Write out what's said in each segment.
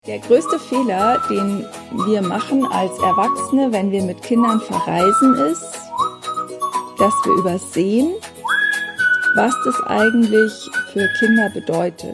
Der größte Fehler, den wir machen als Erwachsene, wenn wir mit Kindern verreisen, ist, dass wir übersehen, was das eigentlich für Kinder bedeutet.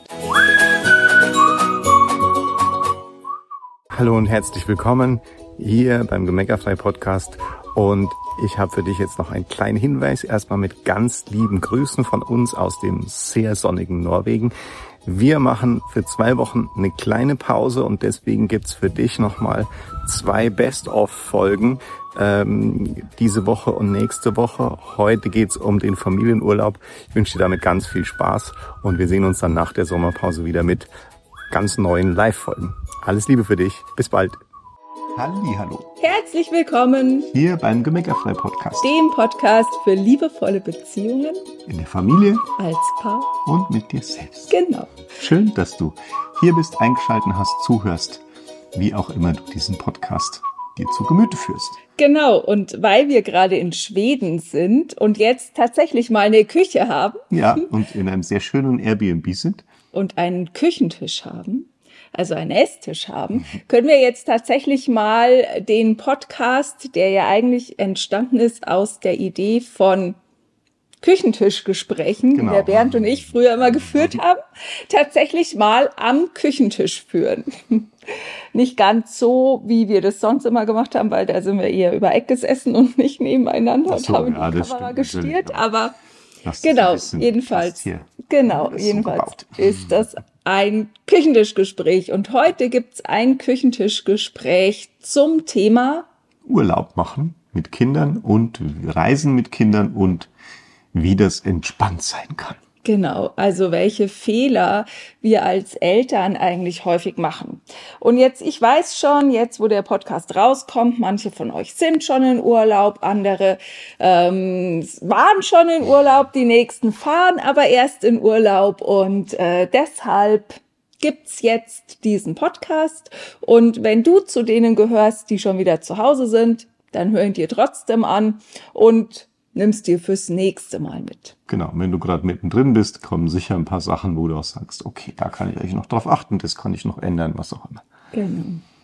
Hallo und herzlich willkommen hier beim Gemeckerfrei Podcast. Und ich habe für dich jetzt noch einen kleinen Hinweis. Erstmal mit ganz lieben Grüßen von uns aus dem sehr sonnigen Norwegen. Wir machen für 2 Wochen eine kleine Pause und deswegen gibt's für dich nochmal 2 Best-of-Folgen diese Woche und nächste Woche. Heute geht's um den Familienurlaub. Ich wünsche dir damit ganz viel Spaß und wir sehen uns dann nach der Sommerpause wieder mit ganz neuen Live-Folgen. Alles Liebe für dich. Bis bald. Hallo. Herzlich willkommen Hier beim Gemeckerfrei Podcast. dem Podcast für liebevolle Beziehungen In der Familie als Paar. und mit dir selbst. Genau. Schön, dass du hier bist, eingeschaltet hast, zuhörst, wie auch immer du diesen Podcast dir zu Gemüte führst. Genau, und weil wir gerade in Schweden sind und jetzt tatsächlich mal eine Küche haben Ja, und in einem sehr schönen Airbnb sind. und einen Küchentisch haben, also einen Esstisch haben, können wir jetzt tatsächlich mal den Podcast, der ja eigentlich entstanden ist aus der Idee von Küchentischgesprächen, Genau. die der Bernd und ich früher immer geführt haben, tatsächlich mal am Küchentisch führen. Nicht ganz so, wie wir das sonst immer gemacht haben, weil da sind wir eher über Eck gesessen und nicht nebeneinander Ach so, und haben ja, die das Kamera stimmt natürlich, gestiert, ja. aber Das ist genau, ein bisschen jedenfalls, fast hier. genau, Das ist so jedenfalls gebaut. ist das ein Küchentischgespräch und heute gibt's ein Küchentischgespräch zum Thema Urlaub machen mit Kindern und Reisen mit Kindern und wie das entspannt sein kann. Genau, also welche Fehler wir als Eltern eigentlich häufig machen. Und jetzt, ich weiß schon, jetzt wo der Podcast rauskommt, manche von euch sind schon in Urlaub, andere waren schon in Urlaub, die nächsten fahren aber erst in Urlaub und deshalb gibt's jetzt diesen Podcast. Und wenn du zu denen gehörst, die schon wieder zu Hause sind, dann hör ihn dir trotzdem an und nimmst dir fürs nächste Mal mit. Genau, wenn du gerade mittendrin bist, kommen sicher ein paar Sachen, wo du auch sagst, okay, da kann ich eigentlich noch drauf achten, das kann ich noch ändern, was auch immer. Genau.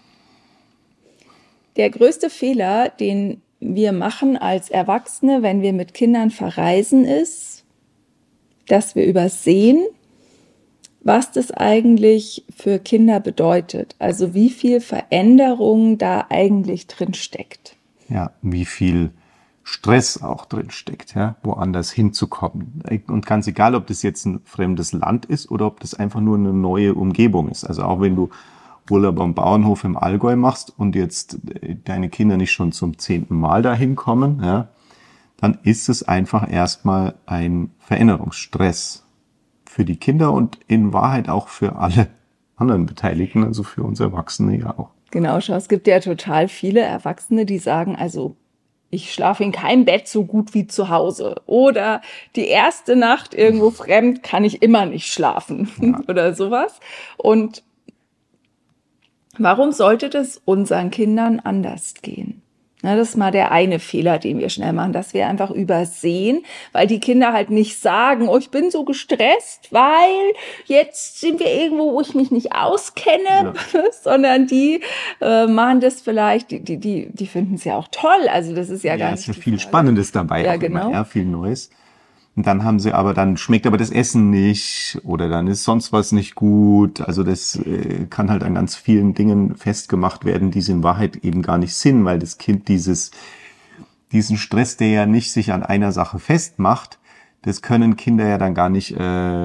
Der größte Fehler, den wir machen als Erwachsene, wenn wir mit Kindern verreisen, ist, dass wir übersehen, was das eigentlich für Kinder bedeutet. Also wie viel Veränderung da eigentlich drin steckt. Ja, wie viel Stress auch drin steckt, ja, woanders hinzukommen. Und ganz egal, ob das jetzt ein fremdes Land ist oder ob das einfach nur eine neue Umgebung ist. Also auch wenn du Urlaub am Bauernhof im Allgäu machst und jetzt deine Kinder nicht schon zum 10. Mal dahin kommen, ja, dann ist es einfach erstmal ein Veränderungsstress für die Kinder und in Wahrheit auch für alle anderen Beteiligten, also für uns Erwachsene ja auch. Genau, schau, es gibt ja total viele Erwachsene, die sagen, also ich schlafe in keinem Bett so gut wie zu Hause. Oder die erste Nacht irgendwo fremd kann ich immer nicht schlafen. Ja. Oder sowas. Und warum sollte das unseren Kindern anders gehen? Na, das ist mal der eine Fehler, den wir schnell machen, dass wir einfach übersehen, weil die Kinder halt nicht sagen, oh, ich bin so gestresst, weil jetzt sind wir irgendwo, wo ich mich nicht auskenne, sondern die machen das vielleicht, die finden es ja auch toll, also das ist ja gar nicht. Ja, ist ja viel Spannendes dabei, ja, auch genau. Immer, ja, viel Neues. Und dann haben sie aber, dann schmeckt aber das Essen nicht oder dann ist sonst was nicht gut. Also das kann halt an ganz vielen Dingen festgemacht werden, die es in Wahrheit eben gar nicht sind, weil das Kind diesen Stress, der ja nicht sich an einer Sache festmacht, das können Kinder ja dann gar nicht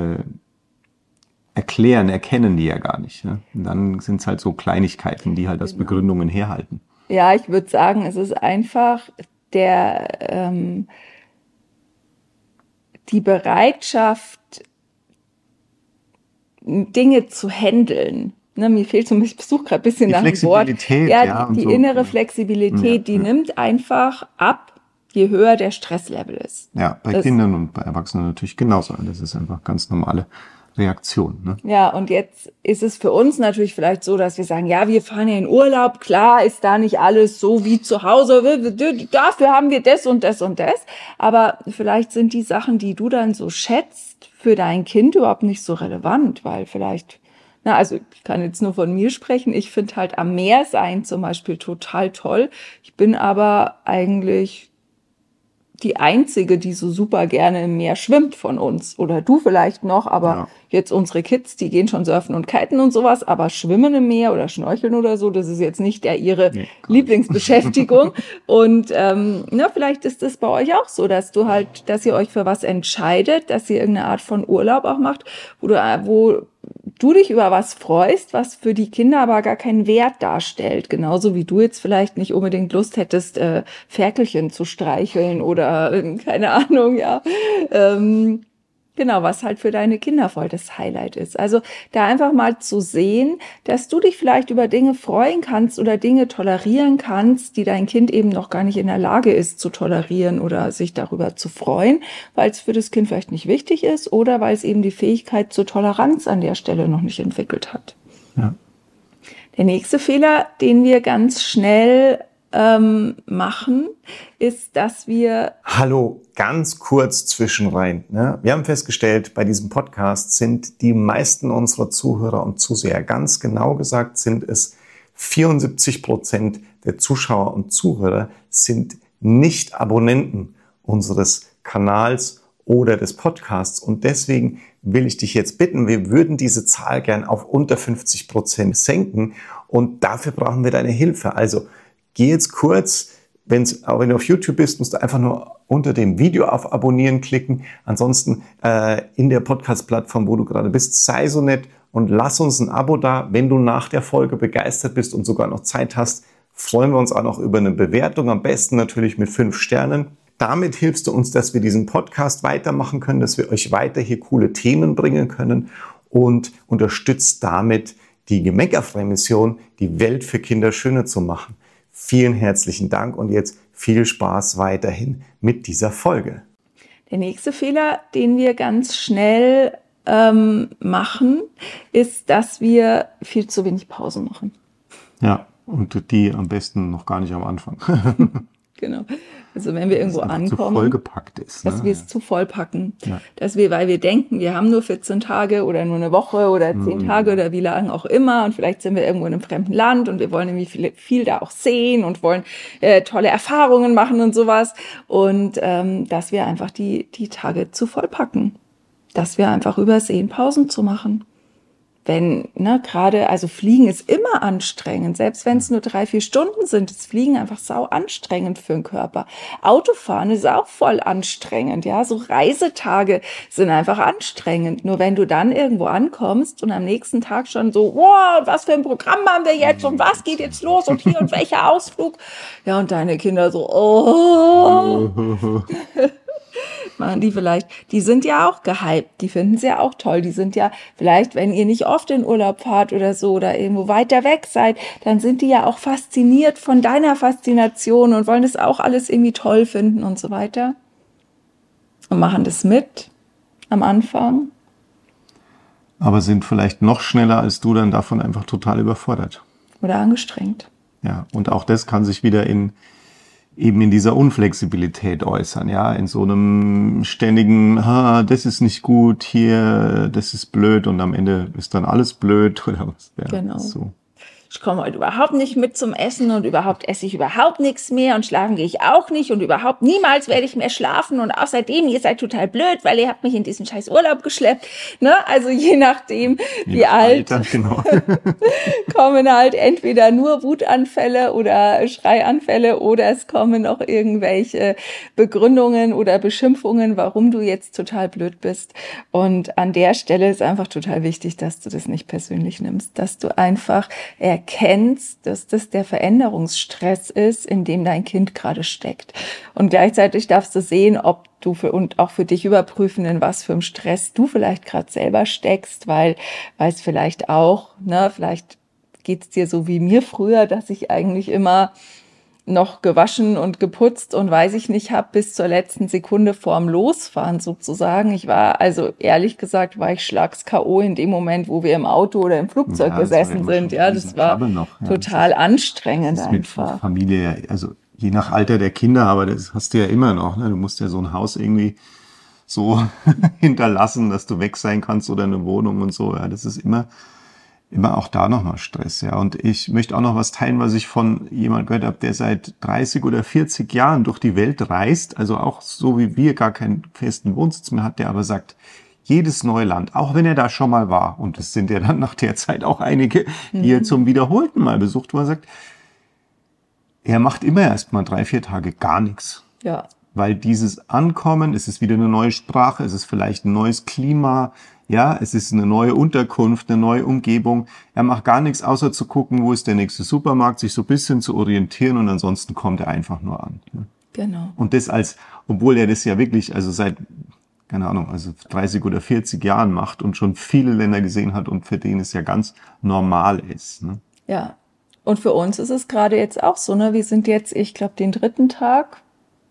erklären, erkennen die ja gar nicht. Ne? Und dann sind es halt so Kleinigkeiten, die halt als Begründungen herhalten. Ja, ich würde sagen, es ist einfach die Bereitschaft, Dinge zu handeln. Ne, mir fehlt so ein bisschen, ich suche gerade ein bisschen nach dem Wort. Ja, die so. Innere Flexibilität, die nimmt einfach ab, je höher der Stresslevel ist. Ja, bei Kindern und bei Erwachsenen natürlich genauso. Das ist einfach ganz normale Reaktion. Ne? Ja, und jetzt ist es für uns natürlich vielleicht so, dass wir sagen, ja, wir fahren ja in Urlaub, klar ist da nicht alles so wie zu Hause, dafür haben wir das und das und das. Aber vielleicht sind die Sachen, die du dann so schätzt, für dein Kind überhaupt nicht so relevant, weil vielleicht Na, also ich kann jetzt nur von mir sprechen. Ich finde halt am Meer sein zum Beispiel total toll. Ich bin aber eigentlich die Einzige, die so super gerne im Meer schwimmt von uns. Oder du vielleicht noch, aber jetzt unsere Kids, die gehen schon surfen und kiten und sowas, aber schwimmen im Meer oder schnorcheln oder so, das ist jetzt nicht ihre Lieblingsbeschäftigung. Und vielleicht ist es bei euch auch so, dass ihr euch für was entscheidet, dass ihr irgendeine Art von Urlaub auch macht, wo du dich über was freust, was für die Kinder aber gar keinen Wert darstellt. Genauso wie du jetzt vielleicht nicht unbedingt Lust hättest, Ferkelchen zu streicheln oder keine Ahnung, ja. Genau, was halt für deine Kinder voll das Highlight ist. Also da einfach mal zu sehen, dass du dich vielleicht über Dinge freuen kannst oder Dinge tolerieren kannst, die dein Kind eben noch gar nicht in der Lage ist zu tolerieren oder sich darüber zu freuen, weil es für das Kind vielleicht nicht wichtig ist oder weil es eben die Fähigkeit zur Toleranz an der Stelle noch nicht entwickelt hat. Ja. Der nächste Fehler, den wir ganz schnell machen, ist, dass wir... Hallo, ganz kurz zwischenrein. Ne? Wir haben festgestellt, bei diesem Podcast sind die meisten unserer Zuhörer und Zuseher, ganz genau gesagt sind es 74% der Zuschauer und Zuhörer sind nicht Abonnenten unseres Kanals oder des Podcasts. Und deswegen will ich dich jetzt bitten, wir würden diese Zahl gern auf unter 50% senken. Und dafür brauchen wir deine Hilfe. Also geh jetzt kurz, auch wenn du auf YouTube bist, musst du einfach nur unter dem Video auf Abonnieren klicken. Ansonsten in der Podcast-Plattform, wo du gerade bist, sei so nett und lass uns ein Abo da. Wenn du nach der Folge begeistert bist und sogar noch Zeit hast, freuen wir uns auch noch über eine Bewertung. Am besten natürlich mit 5 Sternen. Damit hilfst du uns, dass wir diesen Podcast weitermachen können, dass wir euch weiter hier coole Themen bringen können und unterstützt damit die Gemeckerfrei-Mission, die Welt für Kinder schöner zu machen. Vielen herzlichen Dank und jetzt viel Spaß weiterhin mit dieser Folge. Der nächste Fehler, den wir ganz schnell machen, ist, dass wir viel zu wenig Pausen machen. Ja, und die am besten noch gar nicht am Anfang. Genau. Also wenn wir irgendwo ankommen, zu vollgepackt ist, dass wir es zu voll packen. Ja. Weil wir denken, wir haben nur 14 Tage oder nur eine Woche oder 10 Tage oder wie lange auch immer und vielleicht sind wir irgendwo in einem fremden Land und wir wollen irgendwie viel da auch sehen und wollen tolle Erfahrungen machen und sowas und dass wir einfach die Tage zu voll packen. Dass wir einfach übersehen, Pausen zu machen. Wenn, also Fliegen ist immer anstrengend, selbst wenn es nur 3-4 Stunden sind, ist Fliegen einfach sau anstrengend für den Körper. Autofahren ist auch voll anstrengend, ja, so Reisetage sind einfach anstrengend. Nur wenn du dann irgendwo ankommst und am nächsten Tag schon so, wow, was für ein Programm haben wir jetzt und was geht jetzt los und hier und welcher Ausflug? Ja, und deine Kinder so, oh. Machen die vielleicht, die sind ja auch gehypt, die finden es ja auch toll, die sind ja vielleicht, wenn ihr nicht oft in Urlaub fahrt oder so oder irgendwo weiter weg seid, dann sind die ja auch fasziniert von deiner Faszination und wollen das auch alles irgendwie toll finden und so weiter und machen das mit am Anfang. Aber sind vielleicht noch schneller als du dann davon einfach total überfordert. Oder angestrengt. Ja, und auch das kann sich wieder eben in dieser Unflexibilität äußern, ja, in so einem ständigen, das ist nicht gut, hier, das ist blöd und am Ende ist dann alles blöd oder was. Ja, genau. So. Ich komme heute überhaupt nicht mit zum Essen und überhaupt esse ich überhaupt nichts mehr und schlafen gehe ich auch nicht und überhaupt niemals werde ich mehr schlafen und außerdem, ihr seid total blöd, weil ihr habt mich in diesen scheiß Urlaub geschleppt, ne? Also je nachdem, wie alt, Alter, genau. kommen halt entweder nur Wutanfälle oder Schreianfälle oder es kommen auch irgendwelche Begründungen oder Beschimpfungen, warum du jetzt total blöd bist. Und an der Stelle ist einfach total wichtig, dass du das nicht persönlich nimmst, dass du einfach erkennst, dass das der Veränderungsstress ist, in dem dein Kind gerade steckt. Und gleichzeitig darfst du sehen, ob du und auch für dich überprüfen, in was für einem Stress du vielleicht gerade selber steckst, weil es vielleicht auch, vielleicht geht's dir so wie mir früher, dass ich eigentlich immer noch gewaschen und geputzt und weiß ich nicht, habe bis zur letzten Sekunde vorm Losfahren sozusagen. Ich war, also ehrlich gesagt, war ich schlags K.O. in dem Moment, wo wir im Auto oder im Flugzeug gesessen sind. Ja, das war total anstrengend einfach. Mit Familie, also je nach Alter der Kinder, aber das hast du ja immer noch. Ne? Du musst ja so ein Haus irgendwie so hinterlassen, dass du weg sein kannst oder eine Wohnung und so. Ja, das ist immer immer auch da nochmal Stress, ja. Und ich möchte auch noch was teilen, was ich von jemand gehört habe, der seit 30 oder 40 Jahren durch die Welt reist, also auch so wie wir gar keinen festen Wohnsitz mehr hat, der aber sagt, jedes neue Land, auch wenn er da schon mal war, und es sind ja dann nach der Zeit auch einige, die er zum wiederholten Mal besucht, wo er sagt, er macht immer erst mal 3-4 Tage gar nichts. Ja. Weil dieses Ankommen, es ist wieder eine neue Sprache, es ist vielleicht ein neues Klima, ja, es ist eine neue Unterkunft, eine neue Umgebung. Er macht gar nichts, außer zu gucken, wo ist der nächste Supermarkt, sich so ein bisschen zu orientieren und ansonsten kommt er einfach nur an. Ja. Genau. Und das obwohl er das ja wirklich, also seit, keine Ahnung, also 30 oder 40 Jahren macht und schon viele Länder gesehen hat und für den es ja ganz normal ist. Ne? Ja. Und für uns ist es gerade jetzt auch so, ne? Wir sind jetzt, ich glaube, den dritten Tag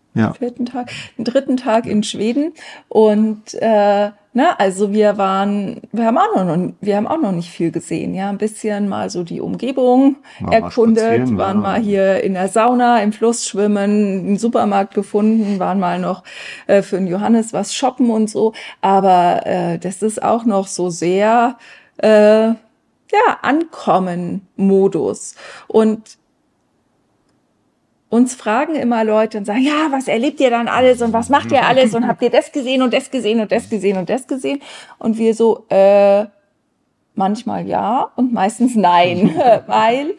in Schweden und also wir haben auch noch nicht viel gesehen, ja, ein bisschen mal so die Umgebung erkundet, waren mal hier in der Sauna, im Fluss schwimmen, einen Supermarkt gefunden, waren mal noch für den Johannes was shoppen und so, aber das ist auch noch so sehr Ankommen-Modus. Und uns fragen immer Leute und sagen, ja, was erlebt ihr dann alles und was macht ihr alles und habt ihr das gesehen und das gesehen und das gesehen und das gesehen? Und wir so, manchmal ja und meistens nein, weil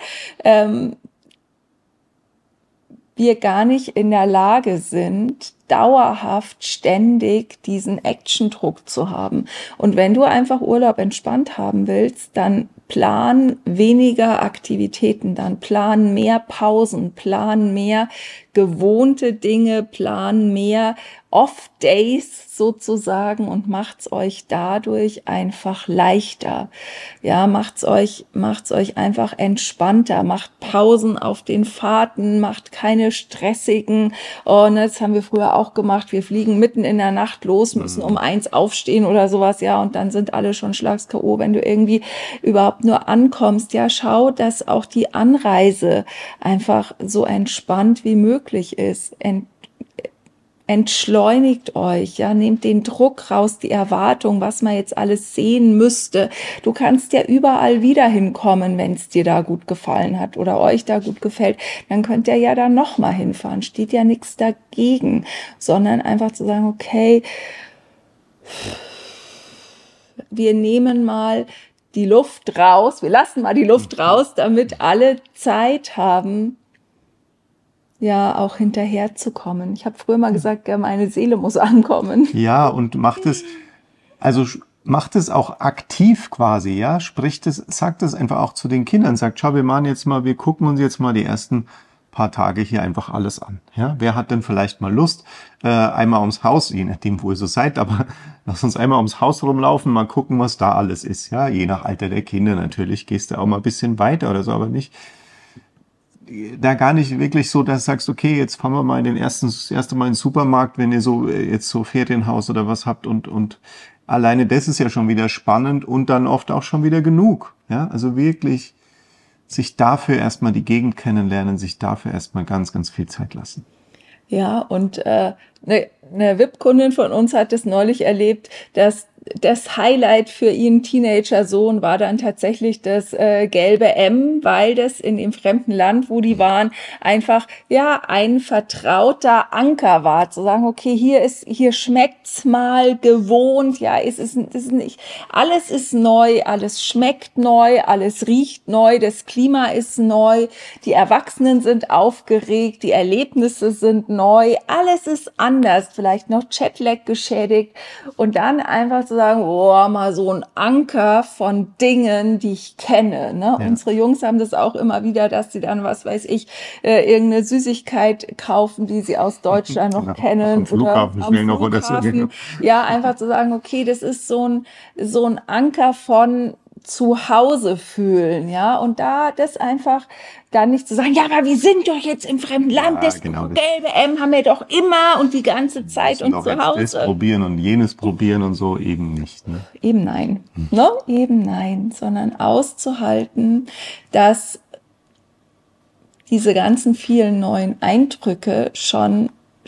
wir gar nicht in der Lage sind, dauerhaft, ständig diesen Actiondruck zu haben. Und wenn du einfach Urlaub entspannt haben willst, dann plan weniger Aktivitäten, dann plan mehr Pausen, plan mehr gewohnte Dinge, plan mehr Off-Days sozusagen und macht's euch dadurch einfach leichter. Ja, macht's euch einfach entspannter, macht Pausen auf den Fahrten, macht keine stressigen, das haben wir früher auch gemacht, wir fliegen mitten in der Nacht los, müssen um 1 aufstehen oder sowas, ja, und dann sind alle schon schlags K.O., wenn du irgendwie überhaupt nur ankommst. Ja, schau, dass auch die Anreise einfach so entspannt wie möglich ist. Entschleunigt euch, ja, nehmt den Druck raus, die Erwartung, was man jetzt alles sehen müsste. Du kannst ja überall wieder hinkommen, wenn es dir da gut gefallen hat oder euch da gut gefällt. Dann könnt ihr ja da nochmal hinfahren. Steht ja nichts dagegen, sondern einfach zu sagen, okay, wir nehmen mal die Luft raus, wir lassen mal die Luft raus, damit alle Zeit haben, ja, auch hinterherzukommen. Ich habe früher mal gesagt, ja, meine Seele muss ankommen. Ja, und macht es auch aktiv quasi, ja, sagt es einfach auch zu den Kindern, sagt, schau, wir gucken uns jetzt mal die ersten paar Tage hier einfach alles an, ja. Wer hat denn vielleicht mal Lust, einmal ums Haus, je nachdem, wo ihr so seid, aber lass uns einmal ums Haus rumlaufen, mal gucken, was da alles ist, ja, je nach Alter der Kinder natürlich, gehst du auch mal ein bisschen weiter oder so, aber nicht da gar nicht wirklich so, dass du sagst, okay, jetzt fahren wir mal das erste Mal in den Supermarkt, wenn ihr so jetzt so Ferienhaus oder was habt und alleine das ist ja schon wieder spannend und dann oft auch schon wieder genug. Ja, also wirklich sich dafür erstmal die Gegend kennenlernen, sich dafür erstmal ganz, ganz viel Zeit lassen. Ja, und eine VIP-Kundin von uns hat es neulich erlebt, dass das Highlight für ihren Teenager-Sohn war dann tatsächlich das gelbe M, weil das in dem fremden Land, wo die waren, einfach ja ein vertrauter Anker war, zu sagen, okay, hier schmeckt's mal gewohnt, ja, es ist nicht, alles ist neu, alles schmeckt neu, alles riecht neu, das Klima ist neu, die Erwachsenen sind aufgeregt, die Erlebnisse sind neu, alles ist anders, vielleicht noch Jetlag geschädigt und dann einfach zu sagen, mal so ein Anker von Dingen, die ich kenne. Ne? Ja. Unsere Jungs haben das auch immer wieder, dass sie dann, was weiß ich, irgendeine Süßigkeit kaufen, die sie aus Deutschland noch kennen. Am Flughafen. Ja, einfach zu sagen, okay, das ist so ein Anker von zu Hause fühlen, ja, und da das einfach dann nicht zu sagen, ja, aber wir sind doch jetzt im fremden Land, das gelbe M haben wir doch immer und die ganze Zeit und zu Hause. Das probieren und jenes probieren und so eben nicht. Ne? Eben nein, ne? Eben nein, sondern auszuhalten, dass diese ganzen vielen neuen Eindrücke schon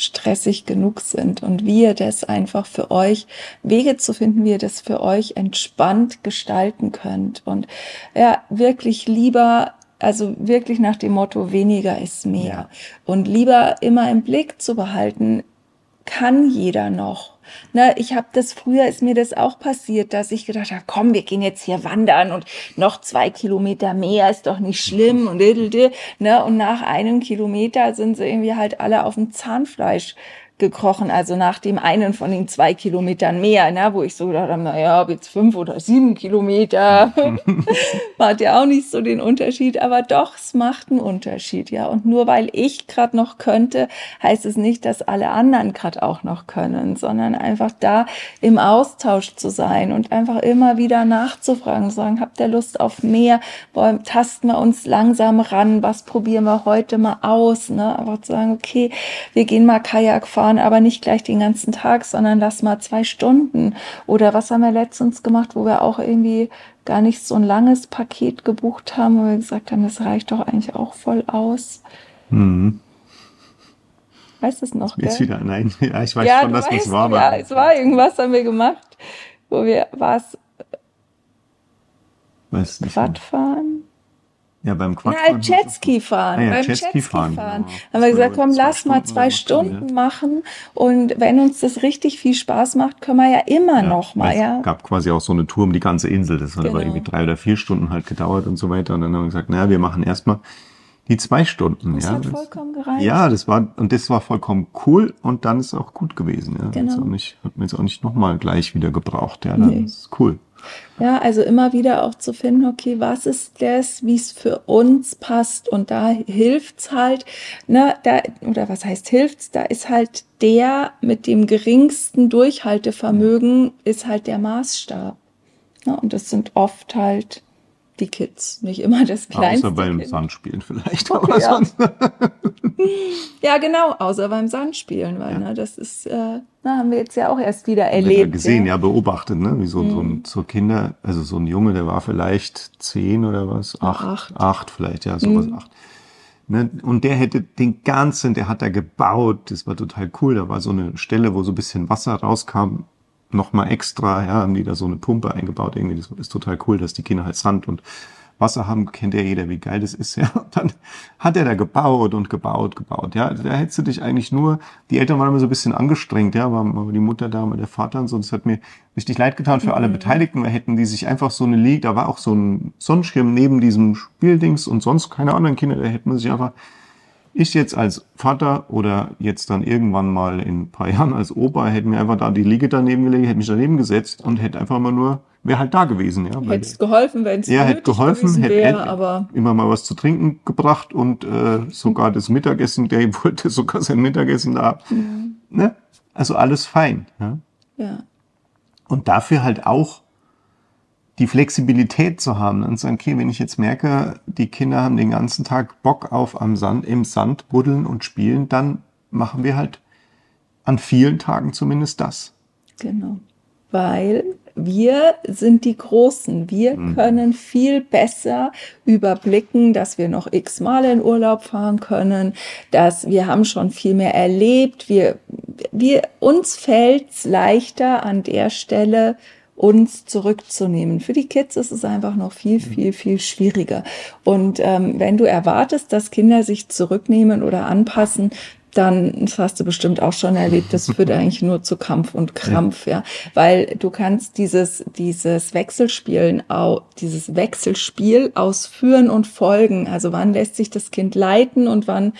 stressig genug sind und wie ihr das einfach für euch, Wege zu finden, wie ihr das für euch entspannt gestalten könnt und ja, wirklich lieber, also wirklich nach dem Motto, weniger ist mehr und lieber immer im Blick zu behalten, kann jeder noch. Ne, früher ist mir das auch passiert, dass ich gedacht habe, komm, wir gehen jetzt hier wandern und noch 2 Kilometer mehr ist doch nicht schlimm und ne, und nach 1 Kilometer sind sie irgendwie halt alle auf dem Zahnfleisch gekrochen, also nach dem einen von den 2 Kilometern mehr, ne, wo ich so gedacht habe, naja, ob jetzt 5 oder 7 Kilometer, macht ja auch nicht so den Unterschied, aber doch, es macht einen Unterschied, ja, und nur weil ich gerade noch könnte, heißt es nicht, dass alle anderen gerade auch noch können, sondern einfach da im Austausch zu sein und einfach immer wieder nachzufragen, sagen, habt ihr Lust auf mehr, tasten wir uns langsam ran, was probieren wir heute mal aus, ne, einfach zu sagen, okay, wir gehen mal Kajak fahren, aber nicht gleich den ganzen Tag, sondern lass mal 2 Stunden. Oder was haben wir letztens gemacht, wo wir auch irgendwie gar nicht so ein langes Paket gebucht haben, wo wir gesagt haben, das reicht doch eigentlich auch voll aus. Weißt du es noch, Jetzt gell? wieder, nein, ja, ich weiß schon, dass es war. Ja, es war irgendwas, haben wir gemacht, war es Quadfahren? Ja, beim Quadfahren. Ja, Jetski fahren. Beim Jetski fahren. Haben wir gesagt, komm, lass mal 2 Stunden machen. Und wenn uns das richtig viel Spaß macht, können wir ja immer noch mal, ja. Es gab quasi auch so eine Tour um die ganze Insel. Das hat aber irgendwie 3 oder 4 Stunden halt gedauert und so weiter. Und dann haben wir gesagt, naja, wir machen erstmal die 2 Stunden. Das hat vollkommen gereicht. Ja, das war vollkommen cool und dann ist auch gut gewesen. Ja. Genau. Hat mir jetzt auch nicht nochmal gleich wieder gebraucht. Ja, dann ist cool. Ja, also immer wieder auch zu finden, okay, was ist das, wie es für uns passt, und da hilft's halt, ne, oder was heißt hilft's, da ist halt der mit dem geringsten Durchhaltevermögen ist halt der Maßstab. Ja, und das sind oft halt die Kids, nicht immer das kleinste Außer beim Kind. Sandspielen vielleicht, Okay, aber sonst. Ja, genau, außer beim Sandspielen, weil ne, das ist, haben wir jetzt ja auch erst wieder erlebt. Ja, gesehen, beobachtet, ne? Wie so Kinder, also so ein Junge, der war vielleicht 10 oder was? 8 vielleicht, ja, sowas 8. Ne? Und der hat da gebaut, das war total cool, da war so eine Stelle, wo so ein bisschen Wasser rauskam, nochmal extra, ja, haben die da so eine Pumpe eingebaut, irgendwie, das ist total cool, dass die Kinder halt Sand und Wasser haben, kennt ja jeder, wie geil das ist, ja. Und dann hat er da gebaut, ja. Da hättest du dich eigentlich nur, die Eltern waren immer so ein bisschen angestrengt, ja, war die Mutter da, war der Vater und so, das hat mir richtig leid getan für alle Beteiligten, weil hätten die sich einfach so da war auch so ein Sonnenschirm neben diesem Spieldings und sonst keine anderen Kinder, da hätten man sich einfach, ich jetzt als Vater oder jetzt dann irgendwann mal in ein paar Jahren als Opa, hätte mir einfach da die Liege daneben gelegt, hätte mich daneben gesetzt und hätte einfach mal nur, wäre halt da gewesen. Ja, hätte geholfen, wenn es hätte geholfen, wäre, aber immer mal was zu trinken gebracht und sogar das Mittagessen, der wollte sogar sein Mittagessen da. Ne? Also alles fein. Ja? Und dafür halt auch die Flexibilität zu haben und sagen, okay, wenn ich jetzt merke, die Kinder haben den ganzen Tag Bock auf im Sand buddeln und spielen, dann machen wir halt an vielen Tagen zumindest das. Genau. Weil wir sind die Großen. Wir können viel besser überblicken, dass wir noch x-mal in Urlaub fahren können, dass wir haben schon viel mehr erlebt. Uns fällt's leichter an der Stelle, uns zurückzunehmen. Für die Kids ist es einfach noch viel, viel, viel schwieriger. Und wenn du erwartest, dass Kinder sich zurücknehmen oder anpassen, dann, das hast du bestimmt auch schon erlebt, das führt eigentlich nur zu Kampf und Krampf, ja. Weil du kannst dieses Wechselspiel ausführen und folgen. Also wann lässt sich das Kind leiten und wann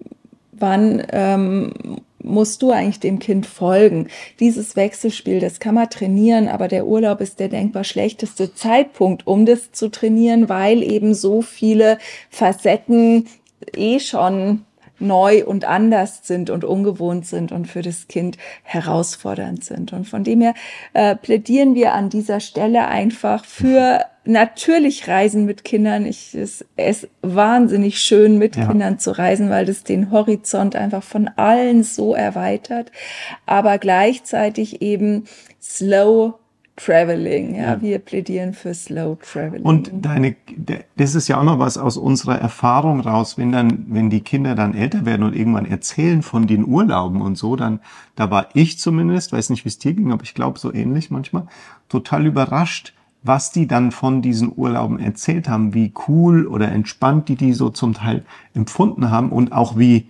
musst du eigentlich dem Kind folgen. Dieses Wechselspiel, das kann man trainieren, aber der Urlaub ist der denkbar schlechteste Zeitpunkt, um das zu trainieren, weil eben so viele Facetten schon neu und anders sind und ungewohnt sind und für das Kind herausfordernd sind. Und von dem her plädieren wir an dieser Stelle einfach für natürlich Reisen mit Kindern. Es ist wahnsinnig schön, mit Kindern zu reisen, weil das den Horizont einfach von allen so erweitert, aber gleichzeitig eben slow Traveling, ja, wir plädieren für Slow Traveling. Und das ist ja auch noch was aus unserer Erfahrung raus, wenn die Kinder dann älter werden und irgendwann erzählen von den Urlauben und so, da war ich zumindest, weiß nicht, wie es dir ging, aber ich glaube so ähnlich manchmal, total überrascht, was die dann von diesen Urlauben erzählt haben, wie cool oder entspannt die so zum Teil empfunden haben und auch wie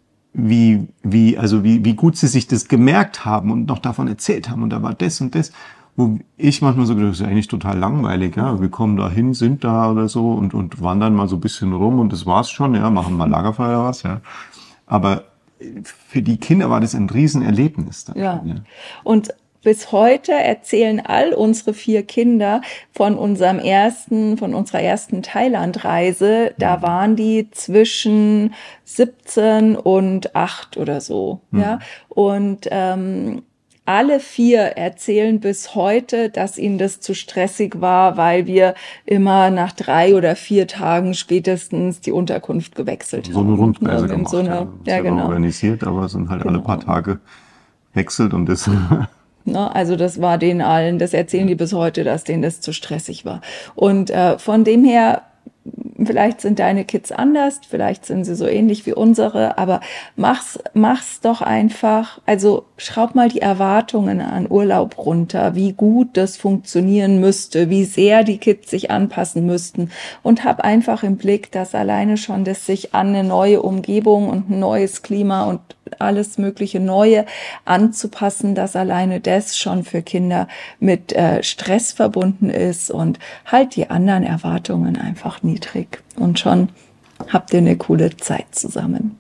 gut sie sich das gemerkt haben und noch davon erzählt haben und da war das und das. Wo ich manchmal so gedacht, das ist eigentlich total langweilig, ja. Wir kommen da hin, sind da oder so und wandern mal so ein bisschen rum und das war's schon, ja, machen mal Lagerfeuer was, ja. Aber für die Kinder war das ein Riesenerlebnis. Ja. Und bis heute erzählen all unsere 4 Kinder von unserer ersten Thailandreise. Da waren die zwischen 17 und 8 oder so, ja. Und alle 4 erzählen bis heute, dass ihnen das zu stressig war, weil wir immer nach 3 oder 4 Tagen spätestens die Unterkunft gewechselt haben. So eine Rundreise gemacht, ja, genau. Organisiert, aber sind halt alle paar Tage wechselt und das... Also das war denen allen, das erzählen die bis heute, dass denen das zu stressig war. Und von dem her, vielleicht sind deine Kids anders, vielleicht sind sie so ähnlich wie unsere, aber mach's doch einfach. Also schraub mal die Erwartungen an Urlaub runter, wie gut das funktionieren müsste, wie sehr die Kids sich anpassen müssten und hab einfach im Blick, dass alleine schon das sich an eine neue Umgebung und ein neues Klima und alles mögliche Neue anzupassen, dass alleine das schon für Kinder mit Stress verbunden ist und halt die anderen Erwartungen einfach niedrig und schon habt ihr eine coole Zeit zusammen.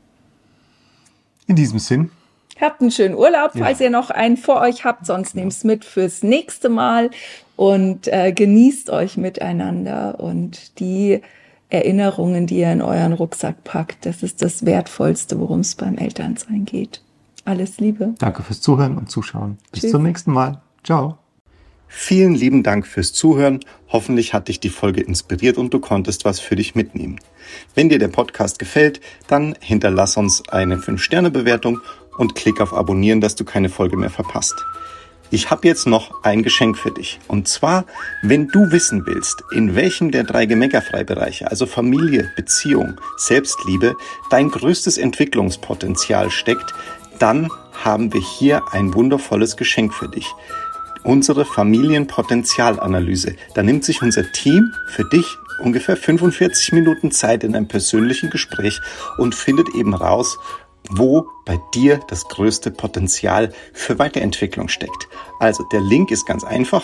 In diesem Sinn. Habt einen schönen Urlaub, falls ihr noch einen vor euch habt, sonst nehmt's mit fürs nächste Mal und genießt euch miteinander und die Erinnerungen, die ihr in euren Rucksack packt, das ist das Wertvollste, worum es beim Elternsein geht. Alles Liebe. Danke fürs Zuhören und Zuschauen. Bis zum nächsten Mal. Ciao. Vielen lieben Dank fürs Zuhören. Hoffentlich hat dich die Folge inspiriert und du konntest was für dich mitnehmen. Wenn dir der Podcast gefällt, dann hinterlass uns eine 5-Sterne-Bewertung und klick auf Abonnieren, dass du keine Folge mehr verpasst. Ich habe jetzt noch ein Geschenk für dich. Und zwar, wenn du wissen willst, in welchem der 3 Gemeckerfrei-Bereiche, also Familie, Beziehung, Selbstliebe, dein größtes Entwicklungspotenzial steckt, dann haben wir hier ein wundervolles Geschenk für dich. Unsere Familienpotenzialanalyse. Da nimmt sich unser Team für dich ungefähr 45 Minuten Zeit in einem persönlichen Gespräch und findet eben raus, wo bei dir das größte Potenzial für Weiterentwicklung steckt. Also der Link ist ganz einfach,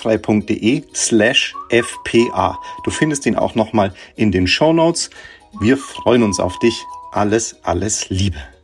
gemeckerfrei.de/FPA. Du findest ihn auch nochmal in den Shownotes. Wir freuen uns auf dich. Alles Liebe.